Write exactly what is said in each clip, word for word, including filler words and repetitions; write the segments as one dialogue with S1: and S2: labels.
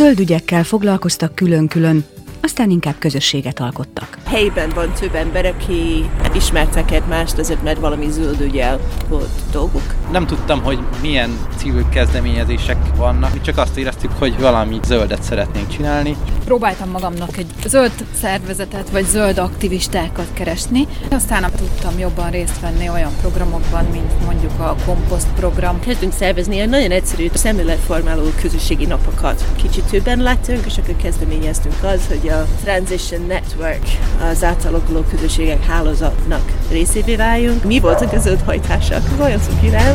S1: zöldügyekkel foglalkoztak külön-külön, aztán inkább közösséget alkottak.
S2: Helyben van több ember, aki ismertek egymást, azért mert valami zöld ügyel volt dolguk.
S3: Nem tudtam, hogy milyen civil kezdeményezések vannak, mi csak azt éreztük, hogy valami zöldet szeretnénk csinálni.
S4: Próbáltam magamnak egy zöld szervezetet, vagy zöld aktivistákat keresni, aztán nem tudtam jobban részt venni olyan programokban, mint mondjuk a komposzt program.
S2: Kezdünk szervezni egy nagyon egyszerű szemléletformáló közösségi napokat. Kicsit többen láttunk, és akkor kezdeményeztünk az, hogy a Transition Network, az átalakuló közösségek hálózatnak részévé váljunk. Mi voltak a zöld hajtások? Vajonszok irán?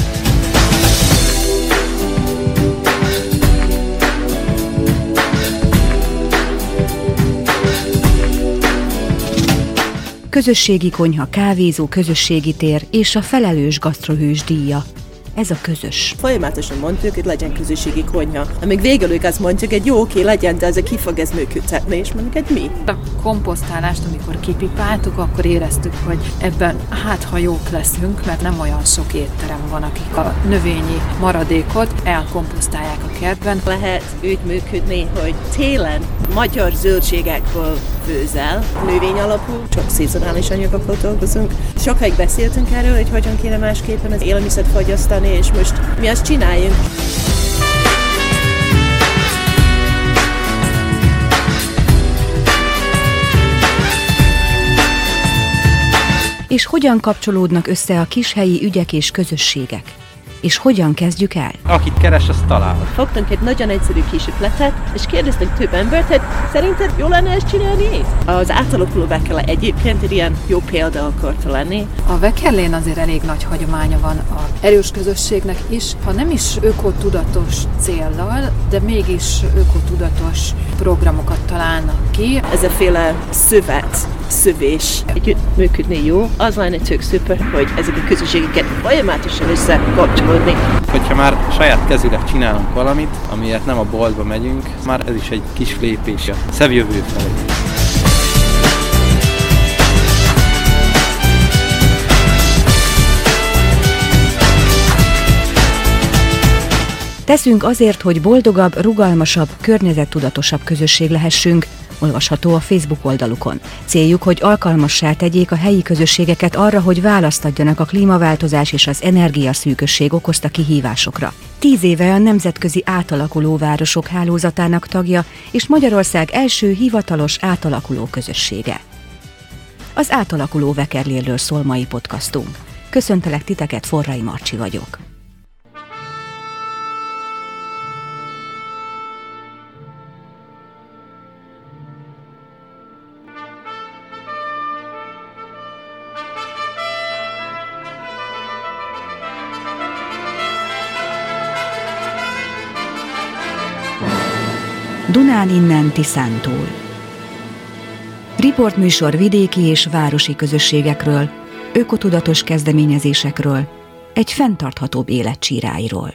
S1: Közösségi konyha, kávézó, közösségi tér és a felelős gasztrohős díja. Ez a közös.
S2: Folyamatosan mondjuk, hogy legyen közösségi konyha. Amíg végül ők azt mondjuk, hogy jó, oké, legyen, de ezzel ki fog ez működtetni, és mondjuk, hogy mi?
S4: A komposztálást, amikor kipipáltuk, akkor éreztük, hogy ebben hát ha jók leszünk, mert nem olyan sok étterem van, akik a növényi maradékot elkomposztálják a kertben.
S2: Lehet úgy működni, hogy télen magyar zöldségekből főzel, növény alapú, csak szezonális anyagokkal dolgozunk. Sokáig beszéltünk erről, hogy hogyan kéne másképpen az élelmiszert fogyasztani, és most mi azt csináljunk.
S1: És hogyan kapcsolódnak össze a kishelyi ügyek és közösségek? És hogyan kezdjük el?
S3: Akit keres, azt talál.
S2: Fogtunk egy nagyon egyszerű kis ötletet, és kérdeztünk több embert, hogy szerinted jó lenne ezt csinálni? Az átalakuló Vekele egyébként egy ilyen jó példa akarta lenni.
S4: A Vekelén azért elég nagy hagyománya van a erős közösségnek is, ha nem is ökotudatos céllal, de mégis ökotudatos programokat találnak ki.
S2: Ez a féle szövet, szövés együtt működni jó, az lenne tök szuper, hogy ezek a közösségeket folyamatosan összekapcsolódni.
S3: Hogyha már saját kezüleg csinálunk valamit, amiért nem a boltba megyünk, már ez is egy kis lépés a szebb jövő felé.
S1: Teszünk azért, hogy boldogabb, rugalmasabb, környezettudatosabb közösség lehessünk, olvasható a Facebook oldalukon. Céljuk, hogy alkalmassá tegyék a helyi közösségeket arra, hogy választ adjanak a klímaváltozás és az energiaszűkösség okozta kihívásokra. Tíz éve a Nemzetközi Átalakuló Városok Hálózatának tagja, és Magyarország első hivatalos átalakuló közössége. Az Átalakuló Vekerléről szól mai podcastunk. Köszöntelek titeket, Forrai Marcsi vagyok. Dunán innen Tiszántúl. Riportműsor vidéki és városi közösségekről, ökotudatos kezdeményezésekről, egy fenntarthatóbb élet csíráiról.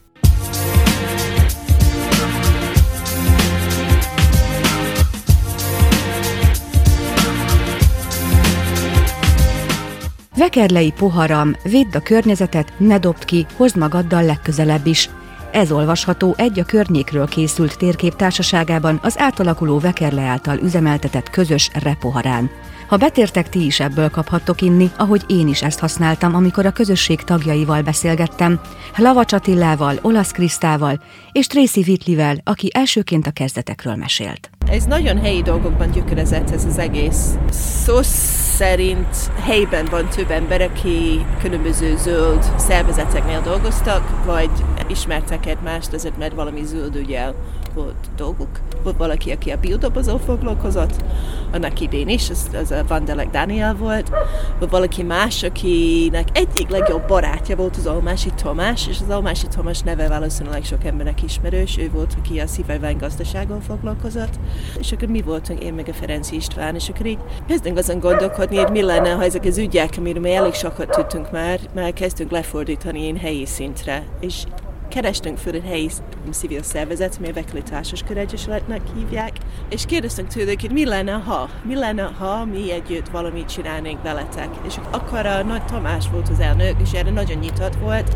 S1: Vekerlei poharam, védd a környezetet, ne dobd ki, hozd magaddal legközelebb is. Ez olvasható egy a környékről készült térkép társaságában az átalakuló Vekerle által üzemeltetett közös repoharán. Ha betértek, ti is ebből kaphattok inni, ahogy én is ezt használtam, amikor a közösség tagjaival beszélgettem, Lavacs Attilával, Olasz Krisztával és Tracy Whitleyvel, aki elsőként a kezdetekről mesélt.
S2: Ez nagyon helyi dolgokban gyökerezett ez az egész. Szó szerint helyben van több ember, aki különböző zöld szervezeteknél dolgoztak, vagy ismertek egymást, azért mert valami zöld ügyel volt dolguk. Volt valaki, aki a biodobozó foglalkozott, annak idén is, az, az a Vandelek Dániel volt. Volt valaki más, akinek egyik legjobb barátja volt az Almási Tamás, és az Almási Tamás neve valószínűleg sok embernek ismerős, ő volt, aki a szivárvány gazdasággal foglalkozott. És akkor mi voltunk, én meg a Ferenc István, és akkor így kezdünk azon gondolkodni, hogy mi lenne, ha ezek az ügyek, amiről mi elég sokat tudtunk már, már kezdtünk lefordítani én helyi szintre. És kerestünk föl egy helyi civil szervezet, mi a Vekerle Társaskör Egyesületnek hívják, és kérdeztünk tőlük, hogy mi lenne, ha? Mi lenne, ha mi együtt valamit csinálnénk veletek? És akkor a Nagy Tamás volt az elnök, és erre nagyon nyitott volt,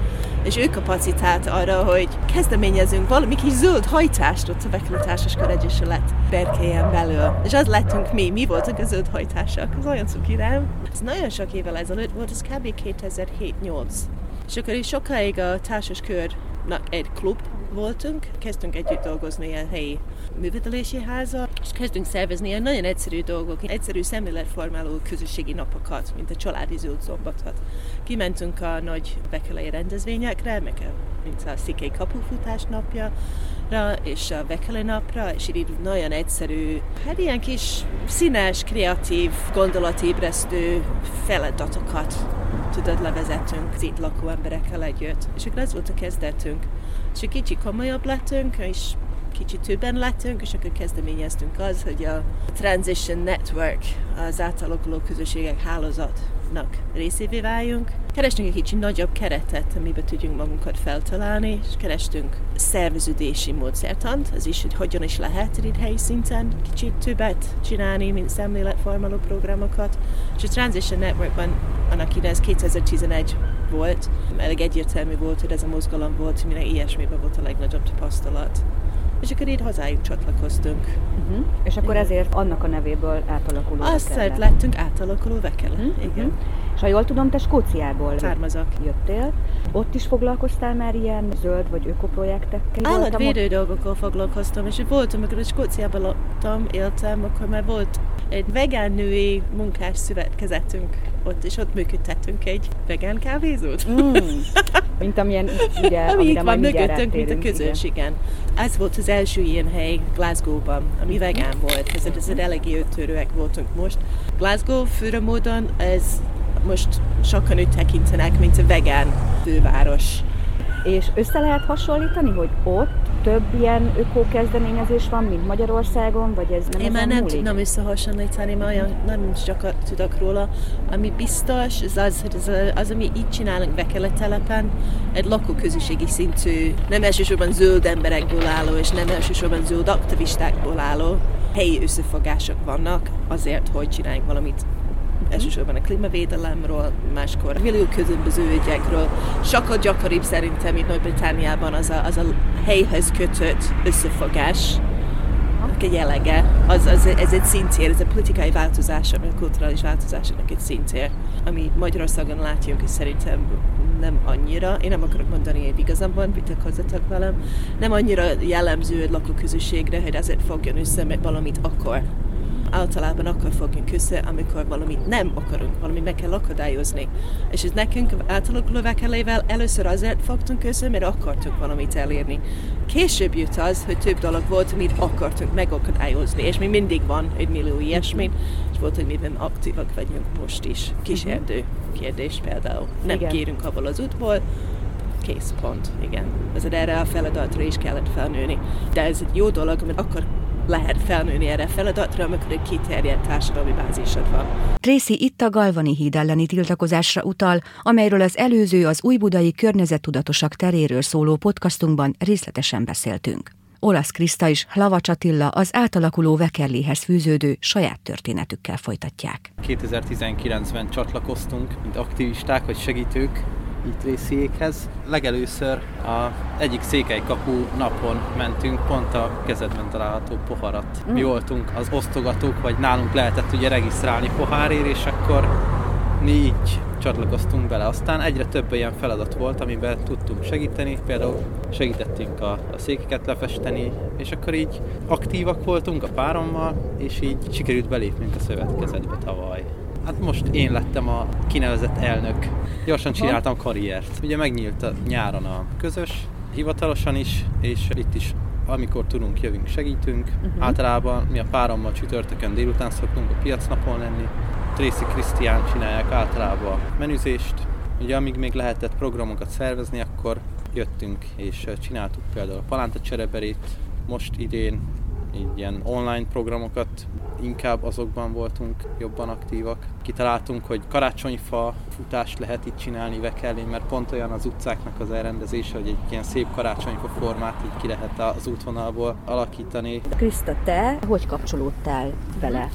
S2: és ő kapacitált arra, hogy kezdeményezünk valami kis zöld hajtást ott a Vekele Társaskör Egyesület berkélyen belül. És az lettünk mi, mi voltunk a zöld hajtások. Ez olyan cuki, nem? Ez nagyon sok évvel ezelőtt volt, ez kb. kétezer-hét nyolc. És akkor is sokáig a Társaskörnek egy klub voltunk, kezdtünk együtt dolgozni a helyi művelési háza, és kezdtünk szervezni ilyen nagyon egyszerű dolgok, egyszerű szemléletformáló közösségi napokat, mint a családi zöld szombatot. Kimentünk a nagy vekelei rendezvényekre, meg a, mint a Székely kapufutás napja, és a Vekele napra, és így nagyon egyszerű, hát ilyen kis színes, kreatív, gondolatébresztő feladatokat tudod levezetünk az itt lakó emberekkel együtt. És akkor ez volt a kezdetünk. És egy kicsit komolyabb lettünk, és kicsit többen lettünk, és akkor kezdeményeztünk az, hogy a Transition Network, az átalakuló közösségek hálózatnak részévé váljunk. Kerestünk egy kicsit nagyobb keretet, amiben tudjunk magunkat feltalálni, és kerestünk szerveződési módszertant, az is, hogy hogyan is lehet itt helyi szinten kicsit többet csinálni, mint szemléletformáló programokat. És a Transition Networkban annak ide ez kétezer-tizenegy volt, elég egyértelmű volt, hogy ez a mozgalom volt, minden ilyesmiben volt a legnagyobb tapasztalat. És akkor így hozzájuk csatlakoztunk.
S1: Uh-huh. És akkor ezért annak a nevéből átalakuló
S2: Vekele. Azt lettünk átalakuló Vekele. Uh-huh. Igen.
S1: És ha jól tudom, te Skóciából
S2: származok.
S1: Jöttél. Ott is foglalkoztál már ilyen zöld vagy ökoprojektekkel?
S2: Állatvédő dolgokkal foglalkoztam, és voltam, amikor Skóciában laktam, éltem, akkor már volt egy vegán női munkás szövetkezetünk ott, és ott működtettünk egy vegán kávézót.
S1: Mm. Mint amilyen, ugye,
S2: ami
S1: amire
S2: itt van mögöttünk, mint a közös, igen. igen. Ez volt az első ilyen hely Glasgow-ban, ami vegán volt. Ez, ez egy eléggé öttörőek voltunk most. Glasgow főre módon, ez most sokan úgy tekintenek, mint a vegán főváros.
S1: És össze lehet hasonlítani, hogy ott több ilyen öko-kezdeményezés van, mint Magyarországon, vagy ez nem
S2: Én már nem
S1: múlik?
S2: tudnom összehasonlítani, mert olyan nem sokat tudok róla. Ami biztos, az az, hogy az, az ami így csinálunk Vekele telepen, egy lakóközösségi szintű, nem elsősorban zöld emberekből álló, és nem elsősorban zöld aktivistákból álló helyi összefogások vannak azért, hogy csináljunk valamit. Elsősorban a klímavédelemről, máskor millió különböző ügyekről. Sokkal gyakoribb szerintem, mint Nagy-Britanniában az a, az a helyhez kötött összefogás, egy jellege. Az, az, ez egy szintér, ez a politikai változások, a kulturális változásoknak egy szintér, ami Magyarországon látjuk, és szerintem nem annyira, én nem akarok mondani, hogy igazam van, vitatkozzatok velem, nem annyira jellemző a lakóközösségre, hogy ezért fogjon össze meg valamit akkor. Általában akkor fogjunk össze, amikor valamit nem akarunk, valamit meg kell akadályozni. És ez nekünk átalakuló Vekelével először azért fogtunk össze, mert akartunk valamit elérni. Később jött az, hogy több dolog volt, amit akartunk megakadályozni, és még mindig van egy millió ilyesmi, és volt, hogy miben aktívak vagyunk most is. Kísérdő kérdés például. Nem igen. Kérünk abból az útból, kész, pont, igen. Ezért erre a feladatra is kellett felnőni. De ez egy jó dolog, mert akkor lehet felnőni erre a feladatra, amikor egy kiterjedt társadalmi bázisod van.
S1: Tracy itt a Galvani híd elleni tiltakozásra utal, amelyről az előző az újbudai környezettudatosak teréről szóló podcastunkban részletesen beszéltünk. Olasz Kriszta és Hlavacs Attila az átalakuló Vekerléhez fűződő saját történetükkel folytatják.
S3: kétezer-tizenkilencben csatlakoztunk, mint aktivisták vagy segítők, itt Tracyékhez. Legelőször a egyik Székelykapu napon mentünk, pont a kezedben található poharat. Mi voltunk az osztogatók, vagy nálunk lehetett ugye regisztrálni pohárért, és akkor mi így csatlakoztunk bele. Aztán egyre több ilyen feladat volt, amiben tudtunk segíteni. Például segítettünk a, a székeket lefesteni, és akkor így aktívak voltunk a párommal, és így sikerült belépnünk a szövetkezetbe tavaly. Hát most én lettem a kinevezett elnök. Gyorsan csináltam karriert. Ugye megnyílt a nyáron a közös, hivatalosan is, és itt is amikor tudunk, jövünk, segítünk. Uh-huh. Általában mi a párommal csütörtökön délután szoktunk a piacnapon lenni. Tracy Krisztián csinálják általában a menüzést. Ugye amíg még lehetett programokat szervezni, akkor jöttünk és csináltuk például a palánta csereberét. Most idén így ilyen online programokat, inkább azokban voltunk jobban aktívak. Kitaláltunk, hogy karácsonyfa futást lehet itt csinálni Vekellén, mert pont olyan az utcáknak az elrendezése, hogy egy ilyen szép karácsonyfa formát így ki lehet az útvonalból alakítani.
S1: Kriszta, te hogy kapcsolódtál vele?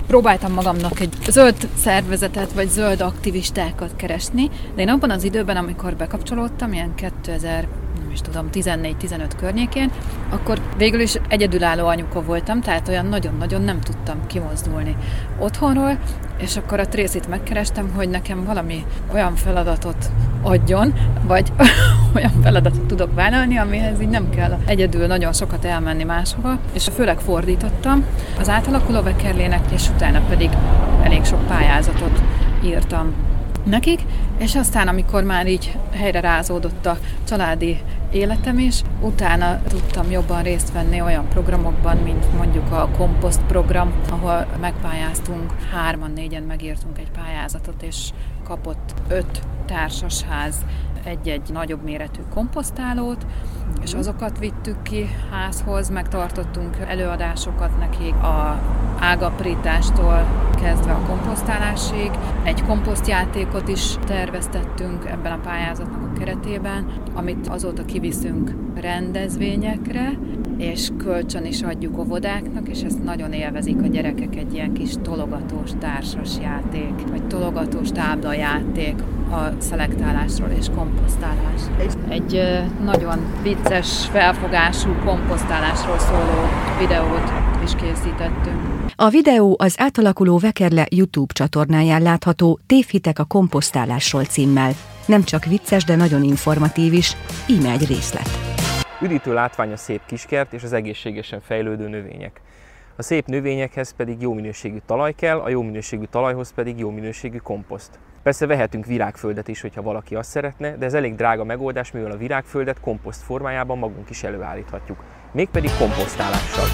S4: próbáltam magamnak egy zöld szervezetet, vagy zöld aktivistákat keresni, de én abban az időben, amikor bekapcsolódtam, ilyen kétezer, nem is tudom, tizennégy-tizenöt környékén, akkor végül is egyedülálló anyuka voltam, tehát olyan nagyon-nagyon nem tudtam kimozdulni otthonról, és akkor a Tracyt megkerestem, hogy nekem valami olyan feladatot adjon, vagy olyan feladatot tudok vállalni, amihez így nem kell egyedül nagyon sokat elmenni máshova, és főleg fordítottam az átalakuló Vekerlének, és utána pedig elég sok pályázatot írtam nekik, és aztán, amikor már így helyre rázódott a családi életem is, utána tudtam jobban részt venni olyan programokban, mint mondjuk a komposzt program, ahol megpályáztunk, hárman, négyen megírtunk egy pályázatot, és kapott öt társasház egy-egy nagyobb méretű komposztálót, és azokat vittük ki házhoz, megtartottunk előadásokat nekik a ágaprítástól kezdve a komposztálásig. Egy komposztjátékot is terveztettünk ebben a pályázatnak a keretében, amit azóta kiviszünk rendezvényekre, és kölcsön is adjuk óvodáknak, és ezt nagyon élvezik a gyerekek, egy ilyen kis tologatós társasjáték, vagy tologatós táblajáték a szelektálásról és komposztálásról. Egy nagyon vicces felfogású komposztálásról szóló videót is készítettünk.
S1: A videó az Átalakuló Vekerle YouTube csatornáján látható Tévhitek a komposztálásról címmel. Nem csak vicces, de nagyon informatív is, íme egy részlet.
S5: Üdítő látvány a szép kiskert és az egészségesen fejlődő növények. A szép növényekhez pedig jó minőségű talaj kell, a jó minőségű talajhoz pedig jó minőségű komposzt. Persze vehetünk virágföldet is, hogyha valaki azt szeretne, de ez elég drága megoldás, mivel a virágföldet komposzt formájában magunk is előállíthatjuk. Mégpedig komposztálással.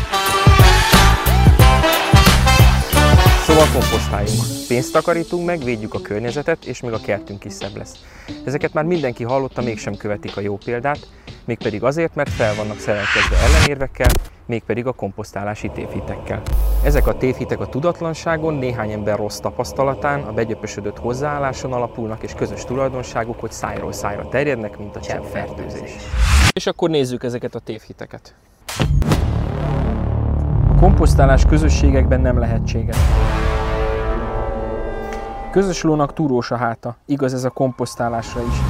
S5: Szóval komposztáljunk. Pénzt takarítunk meg, védjük a környezetet, és még a kertünk is szebb lesz. Ezeket már mindenki hallotta, mégsem követik a jó példát, mégpedig azért, mert fel vannak szerelkezve ellenérvekkel, mégpedig a komposztálási tévhitekkel. Ezek a tévhitek a tudatlanságon, néhány ember rossz tapasztalatán, a begyöpösödött hozzáálláson alapulnak, és közös tulajdonságuk, hogy szájról szájra terjednek, mint a cseppfertőzés. És akkor nézzük ezeket a tévhiteket. A komposztálás közösségekben nem lehetséges. Közös lónak túrós a háta, igaz ez a komposztálásra is.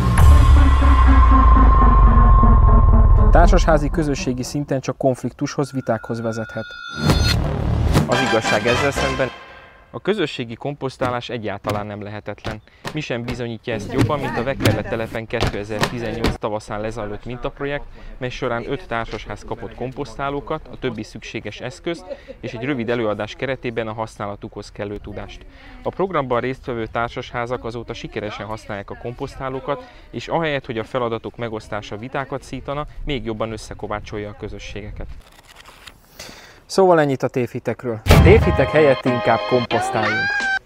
S5: Társasházi közösségi szinten csak konfliktushoz, vitákhoz vezethet. Az igazság ezzel szemben, a közösségi komposztálás egyáltalán nem lehetetlen. Mi sem bizonyítja ezt jobban, mint a Vekerle telepen kétezer-tizennyolc tavaszán lezajlott mintaprojekt, mely során öt társasház kapott komposztálókat, a többi szükséges eszközt és egy rövid előadás keretében a használatukhoz kellő tudást. A programban résztvevő társasházak azóta sikeresen használják a komposztálókat, és ahelyett, hogy a feladatok megosztása vitákat szítana, még jobban összekovácsolja a közösségeket. Szóval ennyit a tévhitekről. A tévhitek helyett inkább komposztáljunk.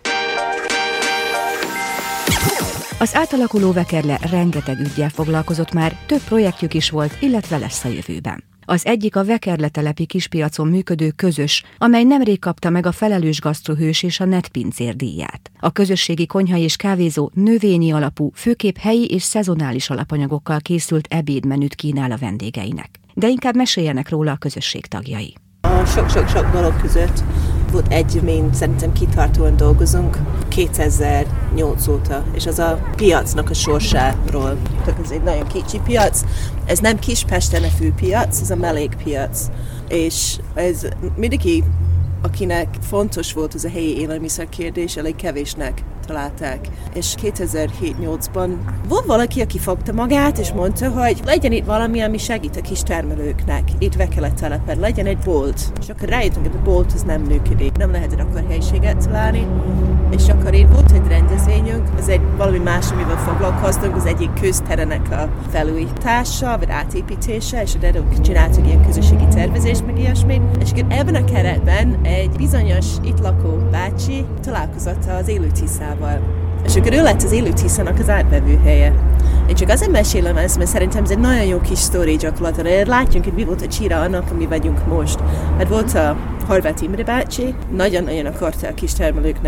S1: Az Átalakuló Vekerle rengeteg üggyel foglalkozott már, több projektjük is volt, illetve lesz a jövőben. Az egyik a Vekerle telepi kispiacon működő közös, amely nemrég kapta meg a Felelős Gasztrohős és a Netpincér díját. A közösségi konyha és kávézó növényi alapú, főképp helyi és szezonális alapanyagokkal készült ebédmenüt kínál a vendégeinek. De inkább meséljenek róla a közösség tagjai.
S2: A sok-sok-sok dolog között volt egy, amin szerintem kitartóan dolgozunk kétezer-nyolc óta, és az a piacnak a sorsáról. Ez egy nagyon kicsi piac, ez nem Kispesten a főpiac, ez a mellékpiac, és ez mindenki, akinek fontos volt az a helyi élelmiszer kérdés, elég kevésnek találták. És kétezer-hét-nyolcban volt valaki, aki fogta magát, és mondta, hogy legyen itt valami, ami segít a kis termelőknek. Itt Vekerle telepen legyen egy bolt. És akkor rájöttünk, hogy a bolt az nem működik. Nem lehetett akkor helyiséget találni. És akkor itt volt egy rendezvényünk, ez egy valami más, amivel foglalkoztunk, az egyik közterenek a felújítása, vagy átépítése, és erről csináltuk ilyen közösségi tervezést, meg ilyesmit. És akkor ebben a keretben egy bizonyos itt lakó bácsi találkozott az élő tiszával. És akkor ő lett az élő tiszának az átvevő helye. Én csak azért mesélem ezt, mert szerintem ez egy nagyon jó kis sztori gyakorlatilag. Látjunk, hogy mi volt a csíra annak, ami vagyunk most. Hát volt a Horváth Imre bácsi, nagyon-nagyon akarta a kis termelőknek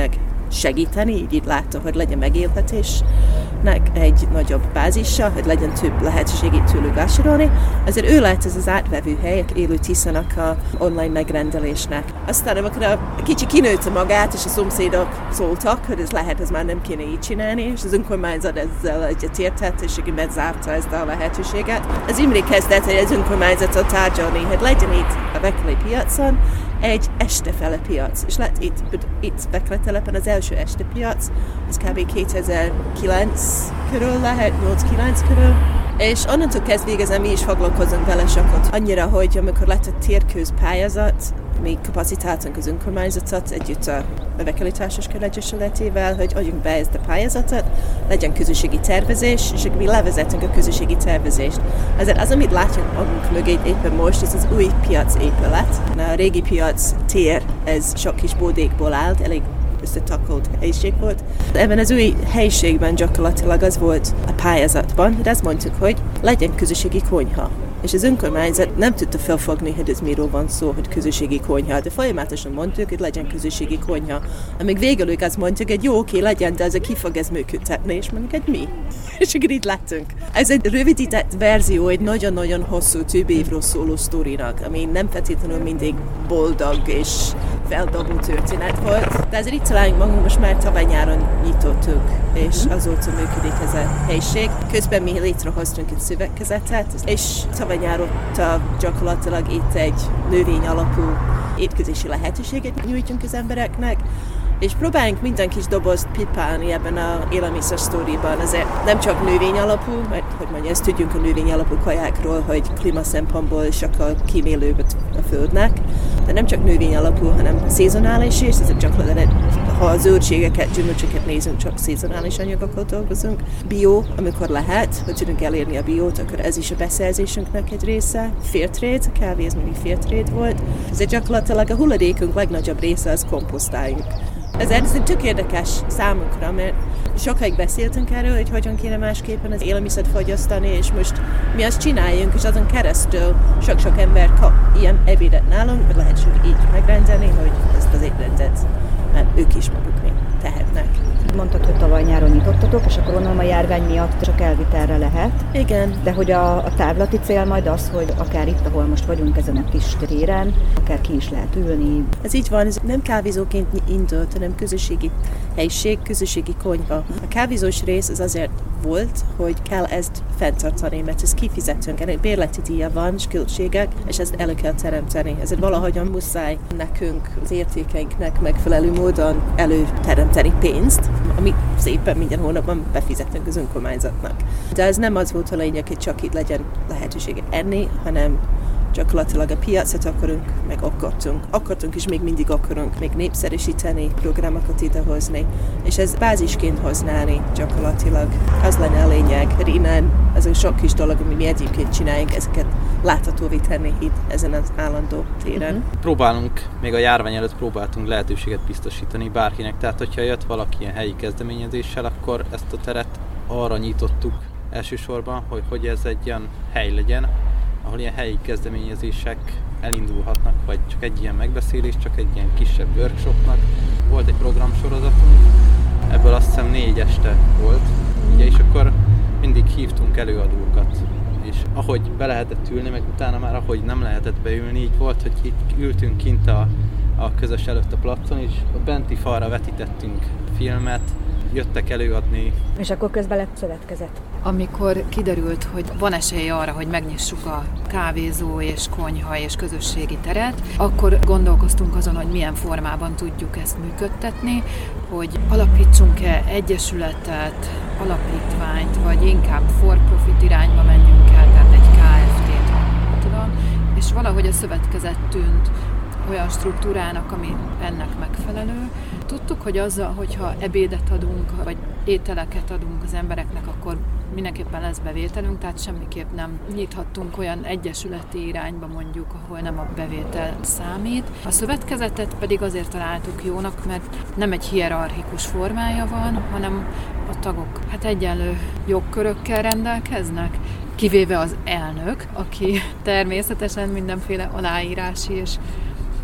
S2: segíteni, így, így látom, hogy legyen megélhetésnek egy nagyobb bázisa, hogy legyen több lehetőségét tőlük vásárolni. Azért ő lehet ez az átvevő hely, élő Tiszanak a online megrendelésnek. Aztán amikor a kicsi kinőtte magát, és a szomszédok szóltak, hogy ez lehet, ez már nem kéne így csinálni, és az önkormányzat ezzel egyetértett, és így bezárta ezt a lehetőséget. Az Imre kezdett, hogy az önkormányzatot tárgyalni, hogy legyen itt a Bekele piacon egy estefele piac, és lett itt, itt Bekele telepen az első este piac, ez kb. kétezer-kilenc körül lehet, nyolc-kilenc körül, és onnantól kezdve igazán mi is foglalkozunk vele sokat. Annyira, hogy amikor lett a térközpályázat, mi kapacitáltunk az önkormányzatot együtt a Bekele Társaskör Egyesületével, hogy adjunk be ezt a pályázatot, legyen közösségi tervezés, és mi levezetünk a közösségi tervezést. Azért az, amit látunk magunk mögé éppen most, ez az új piac épület. A régi piac tér, ez sok kis bódékból állt, elég összetakolt helység volt. Ebben az új helyiségben gyakorlatilag az volt a pályázatban, hogy azt mondtuk, hogy legyen közösségi konyha. És az önkormányzat nem tudta felfogni, hogy ez miről van szó, hogy közösségi konyha. De folyamatosan mondtuk, hogy legyen közösségi konyha. Amíg végül ők azt mondtuk, hogy jó, oké, legyen, de ezzel ki fog ez működtetni, és mondjuk, hogy mi? És akkor itt láttunk. Ez egy rövidített verzió, egy nagyon-nagyon hosszú, több évről szóló sztorinak, ami nem feltétlenül mindig boldog és feldobó történet volt. De ezért itt találjuk magunk, most már tavaly nyáron nyitottuk, és azóta működik ez a helység. Közben mi létrehoztunk egy szövetkezetet, és tavaly nyáron gyakorlatilag itt egy növény alapú étkezési lehetőséget nyújtunk az embereknek, és próbáljunk minden kis dobozt pipálni ebben az élelmiszer sztoriban. Azért nem csak növény alapú, mert hogy mondja, ezt tudjunk a növény alapú kajákról, hogy klíma szempontból sokkal kímélőbb a földnek, de nem csak növény alapú, hanem szezonális is, ezért gyakorlatilag, ha a zöldségeket, gyümölcsöket nézünk, csak szezonális anyagokkal dolgozunk. Bio, amikor lehet, hogy tudunk elérni a biót, akkor ez is a beszerzésünknek egy része. Fairtrade, a kávé ez mindig Fairtrade volt. Ezért gyakorlatilag a hulladékunk legnagyobb része az komposztáljunk. Ezért ez tök érdekes számunkra, mert sokáig beszéltünk erről, hogy hogyan kéne másképpen az élelmiszert fogyasztani, és most mi azt csináljunk, és azon keresztül sok-sok ember kap ilyen ebédet nálunk, vagy lehet csak így megrendelni, hogy ezt az étrendet ők is maguknél tehetnek.
S1: Mondtad, hogy tavaly nyáron nyitottatok, és akkor onnan a járvány miatt csak elvitelre lehet.
S2: Igen.
S1: De hogy a, a távlati cél majd az, hogy akár itt, ahol most vagyunk ezen a kis téren, akár ki is lehet ülni.
S2: Ez így van, ez nem kávézóként indult, hanem közösségi helység, közösségi konyha. A kávézós rész az azért volt, hogy kell ezt fenntartani, mert ezt kifizetünk, ennek bérleti díja van, és költségek, és ezt elő kell teremteni. Ezért valahogyan muszáj nekünk, az értékeinknek megfelelő módon előteremteni pénzt, amit szépen minden hónapban befizetünk az önkormányzatnak. De ez nem az volt a lényeg, hogy csak itt legyen lehetősége enni, hanem gyakorlatilag a piacot akarunk, meg akartunk. Akartunk, és még mindig akarunk még népszerűsíteni, programokat idehozni, és ez bázisként használni gyakorlatilag. Az lenne a lényeg, hogy innen ez a sok kis dolog, ami mi egyébként csináljunk, ezeket láthatóvé tenni itt ezen az állandó téren. Uh-huh.
S3: Próbálunk, még a járvány előtt próbáltunk lehetőséget biztosítani bárkinek, tehát hogyha jött valaki ilyen helyi kezdeményezéssel, akkor ezt a teret arra nyitottuk elsősorban, hogy, hogy ez egy ilyen hely legyen, ahol ilyen helyi kezdeményezések elindulhatnak, vagy csak egy ilyen megbeszélés, csak egy ilyen kisebb workshopnak. Volt egy programsorozatunk, ebből azt hiszem négy este volt, ugye, és akkor mindig hívtunk előadókat, és ahogy be lehetett ülni, meg utána már ahogy nem lehetett beülni, így volt, hogy itt ültünk kint a, a közös előtt a placon, és a benti falra vetítettünk filmet, jöttek előadni.
S1: És akkor közben lett szövetkezet.
S4: Amikor kiderült, hogy van esély arra, hogy megnyissuk a kávézó és konyha és közösségi teret, akkor gondolkoztunk azon, hogy milyen formában tudjuk ezt működtetni, hogy alapítsunk-e egyesületet, alapítványt, vagy inkább for-profit irányba menjünk el, tehát egy ká ef té-t, tudom, és valahogy a szövetkezet tűnt olyan struktúrának, ami ennek megfelelő. Tudtuk, hogy azzal, hogyha ebédet adunk, vagy ételeket adunk az embereknek, akkor mindenképpen lesz bevételünk, tehát semmiképp nem nyithattunk olyan egyesületi irányba mondjuk, ahol nem a bevétel számít. A szövetkezetet pedig azért találtuk jónak, mert nem egy hierarchikus formája van, hanem a tagok hát egyenlő jogkörökkel rendelkeznek, kivéve az elnök, aki természetesen mindenféle aláírási és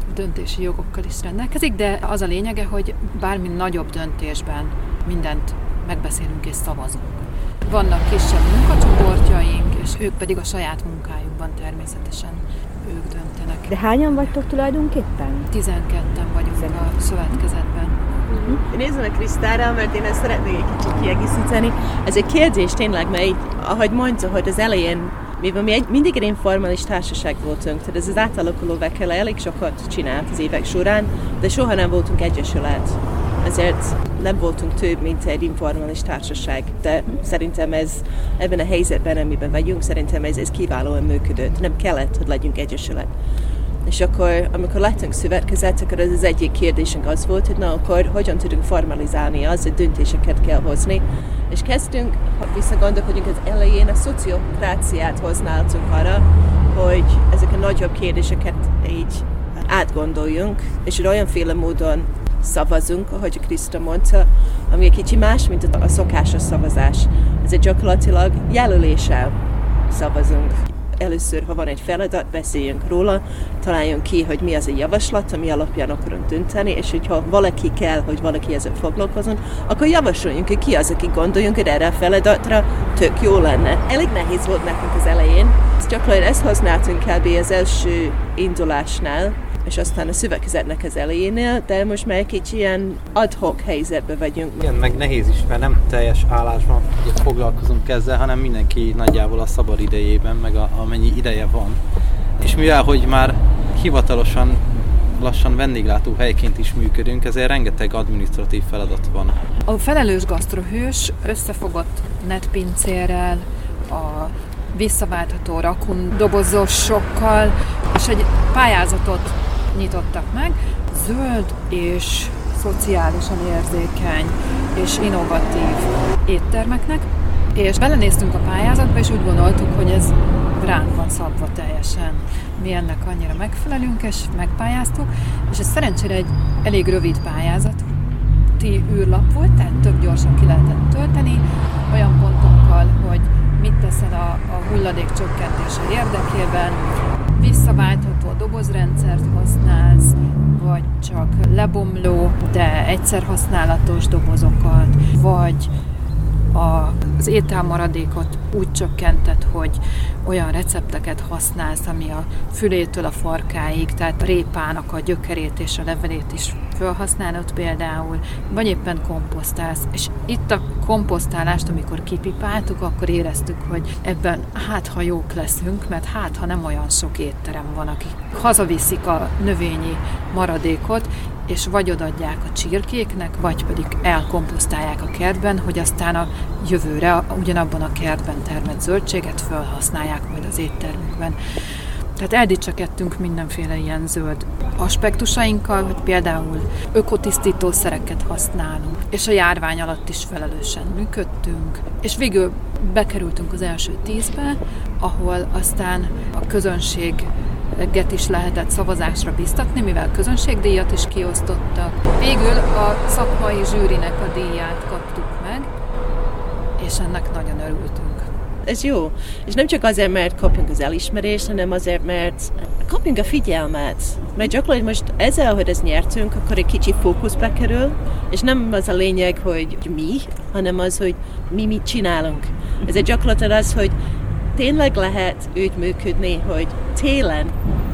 S4: döntési jogokkal is rendelkezik, de az a lényege, hogy bármi nagyobb döntésben mindent megbeszélünk és szavazunk. Vannak kisebb munkacsoportjaink, és ők pedig a saját munkájukban természetesen ők döntenek.
S1: De hányan vagytok tulajdonképpen?
S4: tizenketten vagyunk a szövetkezetben.
S2: Én nézem a Krisztára, mert én ezt szeretnék egy kicsit kiegészíteni. Ez egy kérdés tényleg, mert ahogy mondta, hogy az elején, mivel mi egy, mindig egy informális társaság voltunk, tehát ez az átalakuló vekele elég sokat csinált az évek során, de soha nem voltunk egyesület. Ezért nem voltunk több, mint egy informális társaság, de szerintem ez ebben a helyzetben, amiben vagyunk, szerintem ez, ez kiválóan működött. Nem kellett, hogy legyünk egyesület. És akkor, amikor lettünk szövetkezet, akkor az, az egyik kérdésünk az volt, hogy na, akkor hogyan tudunk formalizálni az, hogy döntéseket kell hozni. És kezdtünk, ha visszagondolkodjunk az elején, a szociokráciát használtunk arra, hogy ezek a nagyobb kérdéseket így átgondoljunk, és olyanféle módon szavazunk, ahogy Kriszta mondta, ami egy kicsi más, mint a szokásos szavazás. Ez egy gyakorlatilag jelöléssel szavazunk. Először, ha van egy feladat, beszéljünk róla, találjunk ki, hogy mi az a javaslat, ami alapján akarunk dönteni, és hogyha valaki kell, hogy valaki ezzel foglalkozon, akkor javasoljunk, hogy ki az, aki gondoljunk, hogy erre a feladatra tök jó lenne. Elég nehéz volt nekünk az elején. Gyakorlatilag ezt használtunk kb. Az első indulásnál, és aztán a szövetkezetnek az elejénél, de most már egy kicsi ilyen ad-hoc helyzetben vagyunk.
S3: Igen, meg nehéz is, mert nem teljes állásban foglalkozunk ezzel, hanem mindenki nagyjából a szabad idejében, meg a, amennyi ideje van. És mivel, hogy már hivatalosan lassan vendéglátó helyként is működünk, ezért rengeteg adminisztratív feladat van.
S4: A felelős gasztrohős összefogott netpincérrel, a visszaváltható rakun dobozosokkal, és egy pályázatot nyitottak meg, zöld és szociálisan érzékeny és innovatív éttermeknek, és belenéztünk a pályázatba, és úgy gondoltuk, hogy ez ránk van szabva teljesen. Mi ennek annyira megfelelünk, és megpályáztuk, és ez szerencsére egy elég rövid pályázati űrlap volt, tehát tök gyorsan ki lehetett tölteni, olyan pontokkal, hogy mit teszel a, a hulladék csökkentése érdekében, visszaváltható dobozrendszert használsz, vagy csak lebomló, de egyszer használatos dobozokat, vagy a, az ételmaradékot úgy csökkentett, hogy olyan recepteket használsz, ami a fülétől a farkáig, tehát a répának a gyökerét és a levelét is felhasználod például, vagy éppen komposztálsz. És itt a komposztálást, amikor kipipáltuk, akkor éreztük, hogy ebben hát ha jók leszünk, mert hát ha nem olyan sok étterem van, akik hazaviszik a növényi maradékot, és vagy odaadják a csirkéknek, vagy pedig elkomposztálják a kertben, hogy aztán a jövőre ugyanabban a kertben termett zöldséget felhasználják majd az éttermükben. Tehát eldicsekedtünk mindenféle ilyen zöld aspektusainkkal, hogy például ökotisztítószereket használunk, és a járvány alatt is felelősen működtünk, és végül bekerültünk az első tízbe, ahol aztán a közönség is lehetett szavazásra biztatni, mivel közönségdíjat is kiosztottak. Végül a szakmai zsűrinek a díját kaptuk meg, és ennek nagyon örültünk.
S2: Ez jó. És nem csak azért, mert kapjunk az elismerést, hanem azért, mert kapjunk a figyelmet. Mert gyakorlatilag most ezzel, hogy ezt nyertünk, akkor egy kicsi fókuszba kerül, és nem az a lényeg, hogy mi, hanem az, hogy mi mit csinálunk. Ez egy gyakorlatilag az, hogy tényleg lehet úgy működni, hogy télen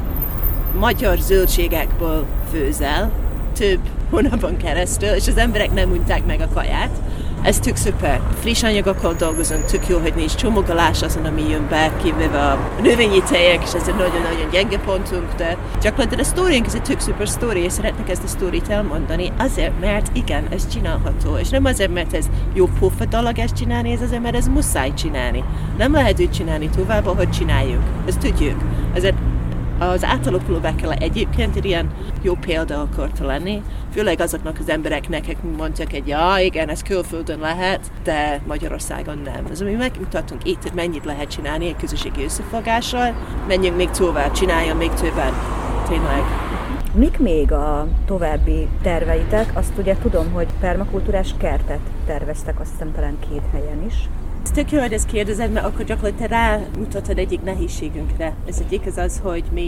S2: magyar zöldségekből főzel több hónapon keresztül, és az emberek nem unták meg a kaját. Ez tök szuper. Friss anyagokkal dolgozunk, tök jó, hogy nincs csomagolás azon, ami jön be, kivéve a növényi tejek, és ez egy nagyon-nagyon gyenge pontunk, de gyakorlatilag a sztóriánk, ez egy tök szuper sztóri, és szeretnék ezt a sztórit elmondani, azért, mert igen, ez csinálható, és nem azért, mert ez jó pofa dolog ezt csinálni, ez azért, mert ez muszáj csinálni. Nem lehet úgy csinálni tovább, ahogy csináljuk. Ezt tudjuk. Ezért az átalakuló Bekele egyébként egy ilyen jó példa akarta lenni, főleg azoknak az embereknek, akik mondtak, hogy ja, igen, ez külföldön lehet, de Magyarországon nem. Az, ami megmutattunk itt, hogy mennyit lehet csinálni egy közösségi összefogással, menjünk még tovább, csináljon még többet, tényleg.
S1: Mik még a további terveitek? Azt ugye tudom, hogy permakultúrás kertet terveztek, azt hiszem talán két helyen is.
S2: Ez tök jó, hogy ezt kérdezed, mert akkor gyakorlatilag rámutatod egyik nehézségünkre. Ez egyik az az, hogy mi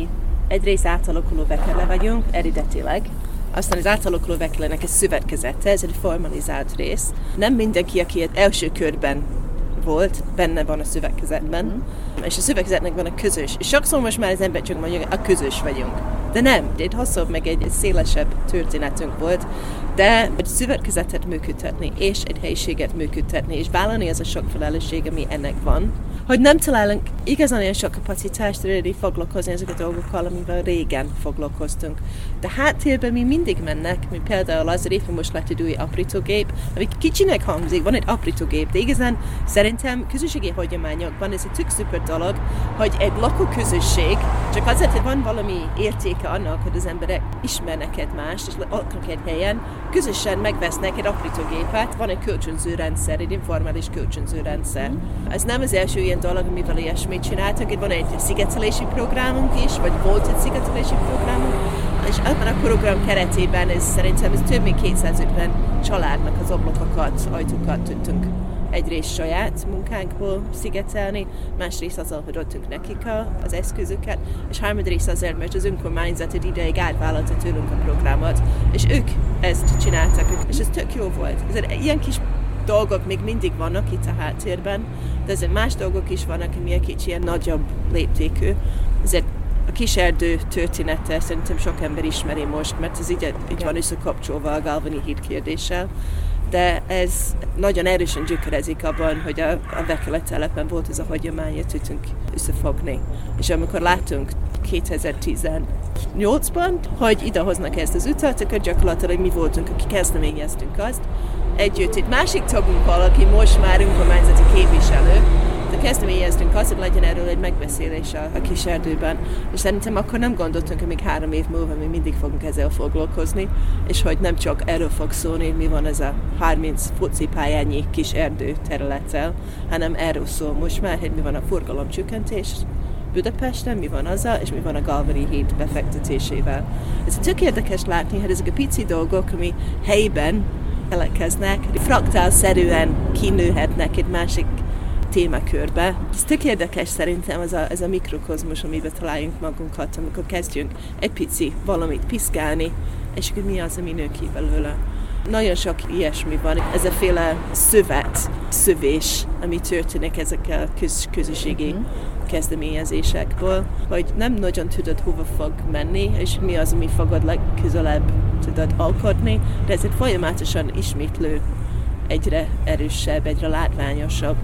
S2: egyrészt átalakuló vekele vagyunk, eredetileg, aztán az átalakuló vekelének egy szövetkezete, ez egy formalizált rész. Nem mindenki, aki első körben volt, benne van a szövetkezetben, mm. és a szövetkezetnek van a közös. És sokszor most már az ember csak mondja, a közös vagyunk. De nem, egy hosszabb, meg egy, egy szélesebb történetünk volt, de egy szövetkezetet működtetni, és egy helyiséget működtetni, és vállalni az a sok felelősség, ami ennek van, hogy nem találunk igazán olyan sok kapacitást reddig foglalkozni ezeket a dolgokkal, amivel régen foglalkoztunk. De háttérben mi mindig mennek, mint például az, hogy éppen most lett egy új aprítógép, ami kicsinek hangzik, van egy aprítógép, de igazán szerintem közösségi hagyományokban ez egy tök szuper dolog, hogy egy lakóközösség, csak azért, hogy van valami értéke annak, hogy az emberek ismernek egymást, és laknak egy helyen, közösen megvesznek egy aprítógépet, van egy kölcsönző rendszer, egy informális kölcsönző rendszer. Ez nem az első ilyen dolog, amivel ilyesmit csináltak. Itt van egy szigetelési programunk is, vagy volt egy szigetelési programunk, és ebben a program keretében ez szerintem ez több mint kétszázötven családnak az ablakokat, ajtókat tudtunk egyrészt saját munkánkból szigetelni, másrészt azzal, hogy adtunk nekik az eszközöket, és harmadrészt azért, mert az önkormányzat egy ideig átvállalta tőlünk a programot, és ők ezt csináltak, és ez tök jó volt. Ezért ilyen kis dolgok még mindig vannak itt a háttérben, de azért más dolgok is vannak, ami egy kicsi ilyen nagyobb léptékű. Ezért a kiserdő története szerintem sok ember ismeri most, mert ez így, így van összekapcsolva a Galvani híd kérdéssel, de ez nagyon erősen gyökerezik abban, hogy a, a Vekele-telepen volt ez a hagyomány, hogy tudtunk összefogni. És amikor látunk kétezer-tizennyolcban, hogy idehoznak ezt az utat, akkor gyakorlatilag mi voltunk, akik kezdeményeztünk azt. Együtt egy másik tagunkkal, aki most már önkormányzati képviselő, de kezdeményeztünk azt, hogy legyen erről egy megbeszélés a, a kiserdőben. És szerintem akkor nem gondoltunk, hogy még három év múlva mi mindig fogunk ezzel foglalkozni, és hogy nem csak erről fog szólni, mi van ez a harminc focipályányi kis erdő területtel, hanem erről szól most már, hogy mi van a forgalomcsökkentés Budapesten, mi van azzal, és mi van a Galvani híd befektetésével. Ez tök érdekes látni, hogy ezek a pici dolgok, ami helyben elekeznek, fraktálszerűen kinőhetnek egy másik témakörbe. Ez tök érdekes szerintem ez a, ez a mikrokozmos, amiben találjunk magunkat, amikor kezdjünk egy pici valamit piszkálni, és akkor mi az, ami nő ki belőle. Nagyon sok ilyesmi van. Ez a féle szövet, szövés, ami történik ezekkel köz, közösségi mm-hmm. kezdeményezésekből, hogy nem nagyon tudod, hova fog menni, és mi az, ami fogod legközelebb tudod alkotni, de ez egy folyamatosan ismétlő, egyre erősebb, egyre látványosabb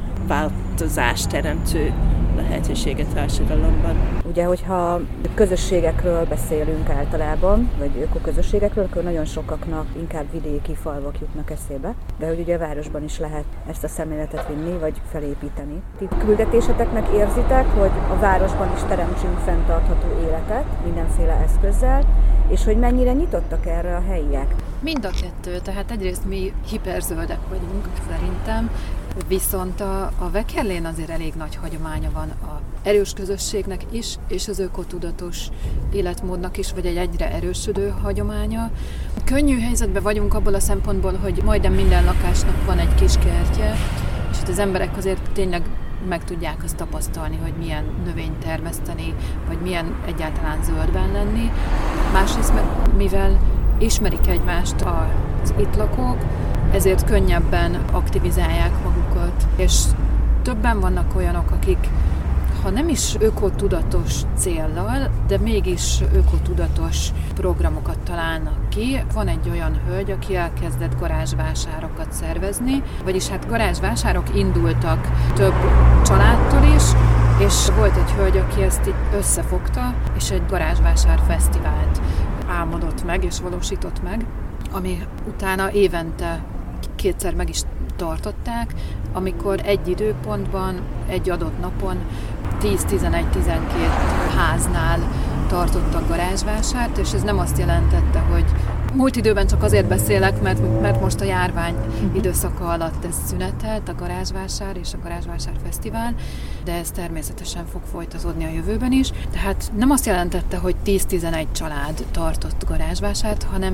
S2: változást teremtő lehetőséget társadalomban.
S1: Ugye, hogyha közösségekről beszélünk általában, vagy ökoközösségekről, akkor nagyon sokaknak inkább vidéki falvak jutnak eszébe, de hogy ugye a városban is lehet ezt a szemléletet vinni, vagy felépíteni. Ti küldetéseteknek érzitek, hogy a városban is teremtsünk fenntartható életet mindenféle eszközzel, és hogy mennyire nyitottak erre a helyiek?
S4: Mind a kettő, tehát egyrészt mi hiperzöldek vagyunk szerintem, viszont a, a Vekerlén azért elég nagy hagyománya van a erős közösségnek is, és az ökotudatos életmódnak is, vagy egy egyre erősödő hagyománya. Könnyű helyzetben vagyunk abból a szempontból, hogy majdnem minden lakásnak van egy kis kertje, és itt az emberek azért tényleg meg tudják azt tapasztalni, hogy milyen növényt termeszteni, vagy milyen egyáltalán zöldben lenni. Másrészt meg mivel ismerik egymást az itt lakók, ezért könnyebben aktivizálják magukat. És többen vannak olyanok, akik ha nem is ökotudatos céllal, de mégis ökotudatos programokat találnak ki. Van egy olyan hölgy, aki elkezdett garázsvásárokat szervezni, vagyis hát garázsvásárok indultak több családtól is, és volt egy hölgy, aki ezt így összefogta, és egy garázsvásár fesztivált álmodott meg, és valósított meg, ami utána évente kétszer meg is tartották, amikor egy időpontban, egy adott napon tíz, tizenegy, tizenkét háznál tartottak garázsvásárt, és ez nem azt jelentette, hogy múlt időben csak azért beszélek, mert, mert most a járvány időszaka alatt ez szünetelt, a garázsvásár és a garázsvásár fesztivál, de ez természetesen fog folytatódni a jövőben is. Tehát nem azt jelentette, hogy tíz-tizenegy család tartott garázsvásárt, hanem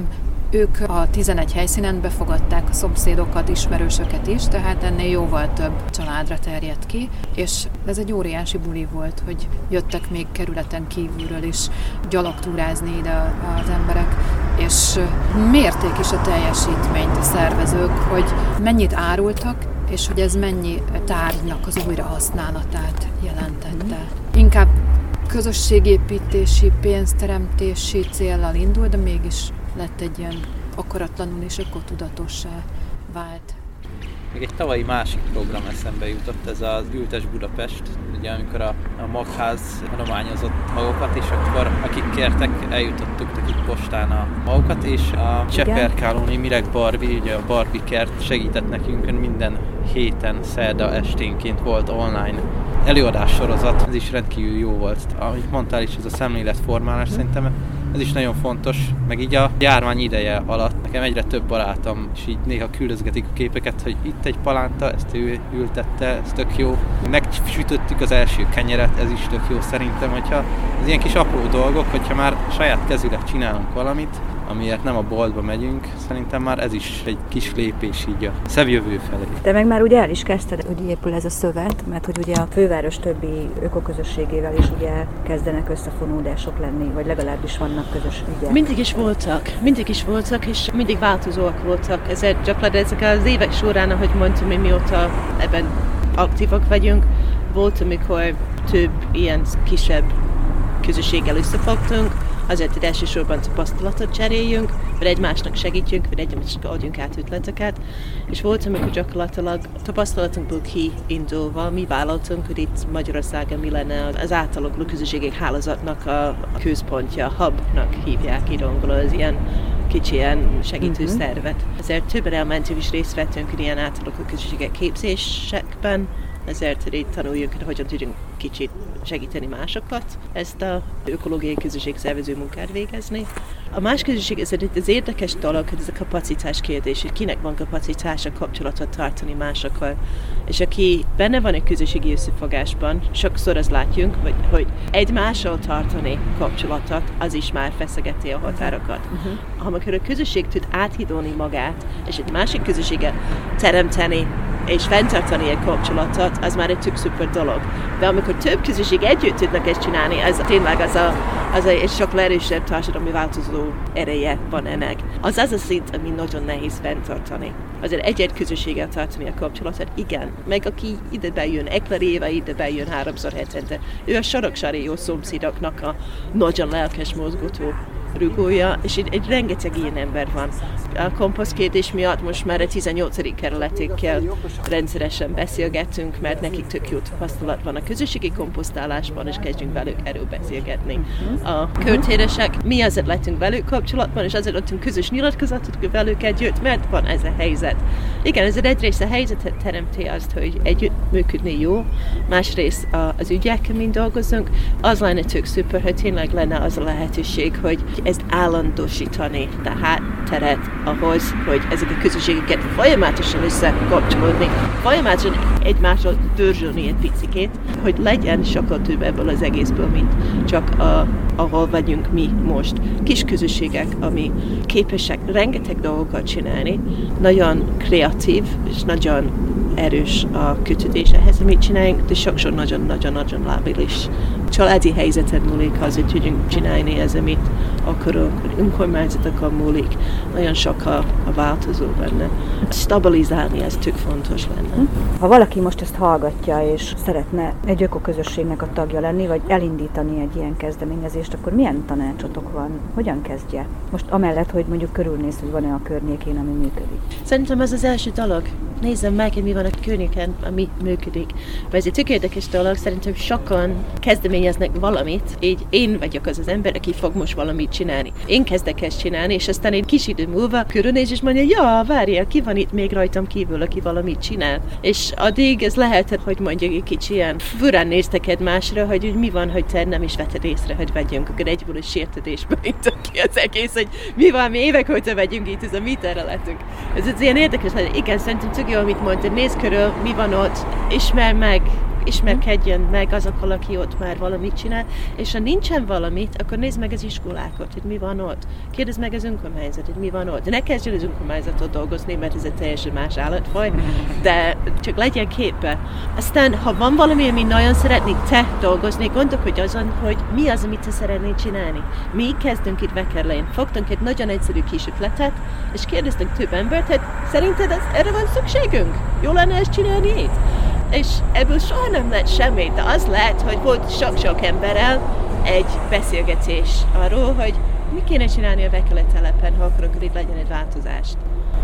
S4: ők a tizenegy helyszínen befogadták a szomszédokat, ismerősöket is, tehát ennél jóval több családra terjedt ki, és ez egy óriási buli volt, hogy jöttek még kerületen kívülről is gyalogtúrázni ide az emberek, és mérték is a teljesítményt a szervezők, hogy mennyit árultak, és hogy ez mennyi tárgynak az újrahasználatát jelentette. Inkább közösségépítési, pénzteremtési céllal indul, de mégis lett egy ilyen akaratlanul és ökotudatossá vált.
S3: Még egy tavalyi másik program eszembe jutott, ez az Ültes Budapest, ugye amikor a, a magház adományozott magokat, és akkor akik kértek, eljutottuk nekik postán a magokat, és a Cseperkálóni Mireg Barbie, ugye a Barbie kert segített nekünk minden héten, szerda esténként volt online előadássorozat, ez is rendkívül jó volt. Amit mondtál is, ez a szemléletformálás, mm. szerintem ez is nagyon fontos, meg így a járvány ideje alatt nekem egyre több barátom, és így néha küldözgetik a képeket, hogy itt egy palánta, ezt ő ültette, ez tök jó. Megsütöttük az első kenyeret, ez is tök jó szerintem, hogyha az ilyen kis apró dolgok, hogyha már saját kezüleg csinálunk valamit, amiért nem a boltba megyünk, szerintem már ez is egy kis lépés így a szebb jövő felé.
S1: Te meg már ugye el is kezdted, hogy épül ez a szövet, mert hogy ugye a főváros többi ökoközösségével is ugye kezdenek összefonódások lenni, vagy legalábbis vannak közös ügyek.
S2: Mindig is voltak, mindig is voltak, és mindig változóak voltak. Ezért gyakorlatilag ezek az évek során, ahogy mondtam, hogy mióta ebben aktívak vagyunk, volt, amikor több ilyen kisebb közösséggel összefogtunk, azért, hogy elsősorban tapasztalatot cseréljünk, vagy egymásnak segítjünk, vagy egymásnak adjunk át ötleteket. És volt, amikor gyakorlatilag tapasztalatunkból kiindulva mi vállaltunk, hogy itt Magyarországon mi lenne az átalakuló közösségek hálózatnak a központja, hubnak hívják így angolul, az ilyen kicsi ilyen segítő uh-huh. szervet. Ezért többen elmentünk és részt vettünk ilyen átalakuló közösségek képzésekben, ezért, hogy itt tanuljuk, hogy hogyan tudjunk kicsit segíteni másokat, ezt az ökológiai közösség szervező munkát végezni. A más közösség, ez az érdekes dolog, hogy ez a kapacitás kérdés, hogy kinek van kapacitása kapcsolatot tartani másokkal. És aki benne van egy közösségi összefogásban, sokszor azt látjuk, hogy, hogy egymással tartani kapcsolatot, az is már feszegeti a határokat. Uh-huh. Amikor a közösség tud áthidolni magát, és egy másik közösséget teremteni, és fenntartani egy kapcsolatot, az már egy tök szuper dolog. De amikor több közösség együtt tudnak ezt csinálni, az tényleg az a, az a egy sokkal erősebb társadalmi változó ereje van ennek. Az az a szint, ami nagyon nehéz fenntartani. Azért egy-egy közösséggel tartani a kapcsolatot, igen. Meg aki ide bejön, ekleréve ide bejön háromszor hetente, ő a Soroksári jó szomszédoknak a nagyon lelkes mozgató rugója, és egy, egy rengeteg ilyen ember van. A komposzt kérdés miatt most már a tizennyolcadik kerületekkel rendszeresen beszélgetünk, mert nekik tök jó tapasztalat van a közösségi komposztálásban, és kezdjünk velük erről beszélgetni. A körtéresek, mi azért lettünk velük kapcsolatban, és azért adtunk közös nyilatkozatot velük együtt, mert van ez a helyzet. Igen, ez egyrészt a helyzetet teremti azt, hogy együtt működni jó, másrészt az ügyekkel mind dolgozunk. Az lenne tök szuper, hogy tényleg lenne az a lehetőség, hogy ezt állandósítani, tehát teret ahhoz, hogy ezek a közösségeket folyamatosan összekapcsolódni, folyamatosan egymásról dörzsölni egy picikét, hogy legyen sokkal több ebből az egészből, mint csak a, ahol vagyunk mi most. Kis közösségek, ami képesek rengeteg dolgokat csinálni, nagyon kreatív és nagyon erős a kötődés ehhez, amit csináljunk, de sokszor nagyon-nagyon-nagyon lábilis. Családi helyzeten múlik, azért tudjunk csinálni ez, amit akarunk, önkormányzatokon múlik. Nagyon sok a, a változó benne. Stabilizálni, ez tök fontos lenne.
S1: Ha valaki most ezt hallgatja, és szeretne egy ökoközösségnek a tagja lenni, vagy elindítani egy ilyen kezdeményezést, akkor milyen tanácsotok van? Hogyan kezdje? Most amellett, hogy mondjuk körülnéz, hogy van-e a környékén, ami működik.
S2: Szerintem ez az első dolog. Nézzem meg, hogy mi van a környéken, ami működik. Mert ez egy tök érdekes dolog, szerintem sokan kezdeményeznek valamit, így én vagyok az az ember, aki fog most valamit csinálni. Én kezdek ezt csinálni, és aztán egy kis idő múlva körülnéz, és mondja, ja, várjál, ki van itt még rajtam kívül, aki valamit csinál. És addig ez lehet, hogy mondjuk egy kicsi ilyen furán néztek egymásra, hogy, hogy mi van, hogy te nem is vetted észre, hogy vegyünk, akkor egyből a sértődésbe indul ki az egész, hogy mi van, mi évek óta vegyünk itt, ez a mi területünk. Ez az ilyen érdekes, hogy igen, szerintem tök jó, amit mondtad, nézd körül, mi van ott, ismer meg ismerkedjen meg azokkal, aki ott már valamit csinál, és ha nincsen valamit, akkor nézd meg az iskolákat, hogy mi van ott. Kérdezd meg az önkormányzatot, hogy mi van ott. De ne kezdjél az önkormányzatot dolgozni, mert ez egy teljesen más állatfaj, de csak legyen képbe. Aztán, ha van valami, ami nagyon szeretnék te dolgozni, gondolkodj azon, hogy mi az, amit te szeretnél csinálni. Mi kezdünk itt Vekerlén. Fogtunk egy nagyon egyszerű kis ötletet, és kérdeztünk több embert, hogy szerinted ez, erre van szükségünk? Jó lenne ezt csinálni itt? És ebből soha nem lett semmi, de az lehet, hogy volt sok-sok emberrel egy beszélgetés arról, hogy mi kéne csinálni a Vekerle telepen, ha akarunk, hogy itt legyen egy változást.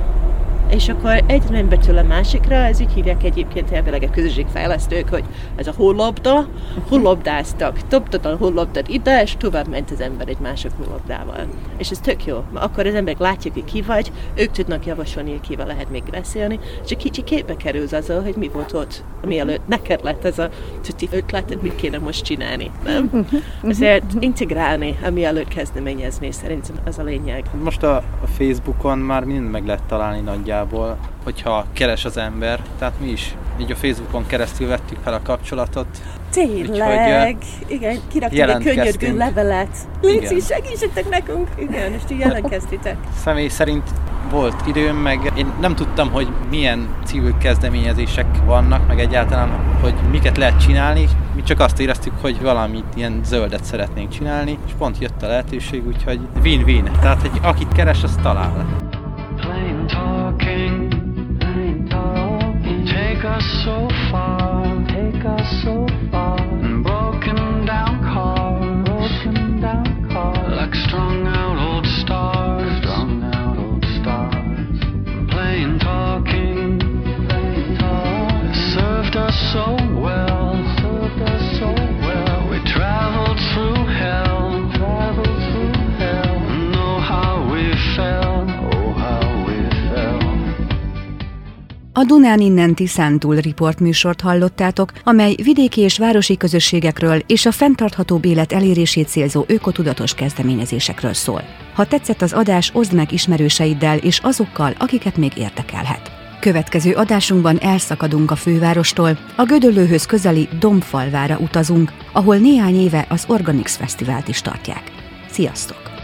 S2: És akkor egy embertől a másikra, ez így hívják egyébként elvileg a közösségfejlesztők, hogy ez a hollabda, hollabdáztak, dobtad a hollabdát ide, és tovább ment az ember egy másik hollabdával. És ez tök jó, mert akkor az emberek látják, hogy ki vagy, ők tudnak javasolni, hogy kivel lehet még beszélni, és egy kicsi képbe kerülsz azzal, hogy mi volt ott, mielőtt neked lett ez a tuti ötleted, mit kéne most csinálni, nem? Ezért integrálni, mielőtt kezdeményezni, szerintem az a lényeg.
S3: Most a, a Facebookon már mind meg lehet találni nagyjából, hogyha keres az ember, tehát mi is így a Facebookon keresztül vettük fel a kapcsolatot.
S2: Tényleg, úgyhogy, igen, kiraktunk egy könyörgő levelet. Léci, segítsetek nekünk! Igen, és ti jelentkeztitek.
S3: Személy szerint volt időm, meg én nem tudtam, hogy milyen civil kezdeményezések vannak, meg egyáltalán, hogy miket lehet csinálni. Mi csak azt éreztük, hogy valamit ilyen zöldet szeretnénk csinálni, és pont jött a lehetőség, úgyhogy win-win. Tehát, hogy akit keres, azt talál.
S6: Plain talking, plain talking, take us so far, take us so far. Broken down car, broken down car, like strung out old stars, strung out old stars. Plain talking, plain talking, served us so well, served us so well. We traveled through hell, traveled through hell, know how we felt.
S1: A Dunán innen Tiszántúl riportműsort hallottátok, amely vidéki és városi közösségekről és a fenntarthatóbb élet elérését célzó ökotudatos kezdeményezésekről szól. Ha tetszett az adás, oszd meg ismerőseiddel és azokkal, akiket még érdekelhet. Következő adásunkban elszakadunk a fővárostól, a Gödöllőhöz közeli Dombfalvára utazunk, ahol néhány éve az Organix Fesztivált is tartják. Sziasztok!